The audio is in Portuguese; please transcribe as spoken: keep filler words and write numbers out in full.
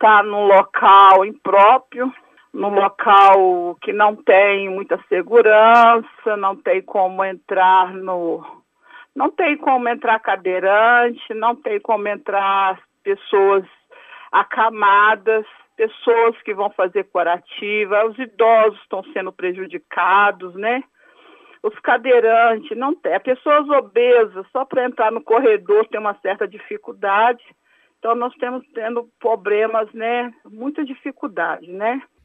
está num local impróprio, num local que não tem muita segurança, não tem como entrar no... Não tem como entrar cadeirante, não tem como entrar pessoas acamadas, pessoas que vão fazer curativa, os idosos estão sendo prejudicados, né? Os cadeirantes, não tem. Pessoas obesas, só para entrar no corredor tem uma certa dificuldade. Então, nós temos tendo problemas, né? Muita dificuldade, né?